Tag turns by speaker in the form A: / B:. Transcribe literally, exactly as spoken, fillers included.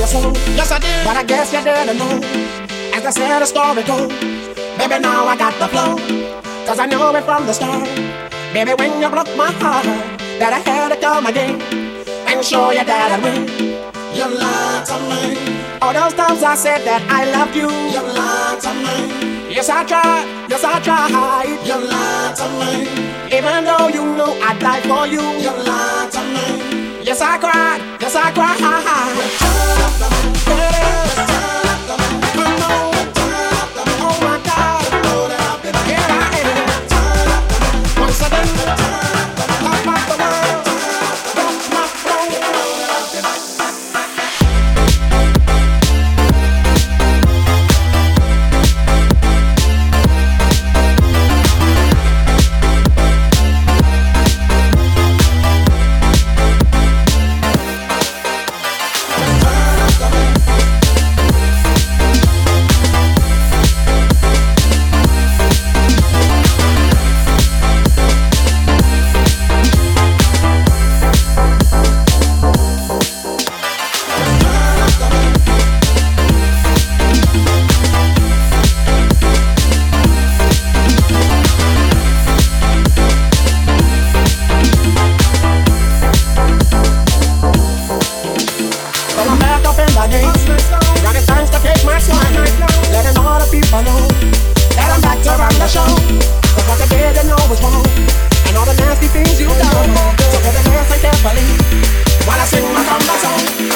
A: your soul. Yes, I did. But I guess you didn't know. As I said, the story goes. Baby, now I got the flow. Cause I know it from the start. Baby, when you broke my heart, that I had to come again and show you that I'd win. You lied to me. All those times I said that I loved you. You lied to me. Yes, I tried. Yes, I tried. You lied to me. Even though you knew I'd die for you. You lied to me. Yes, I cried. Yes, I cried. Return of the man. Return of the man. I know. Return of the man. Oh my God. I know that I've been here. I am. Return of the man. Once again. Return of the man. Top of the world. Rock my throne. I know that I've been. Letting all the people know that I'm back to run the show. Cause what I did you know was wrong, and all the nasty things you done. So put the hands carefully while I sing my comeback song.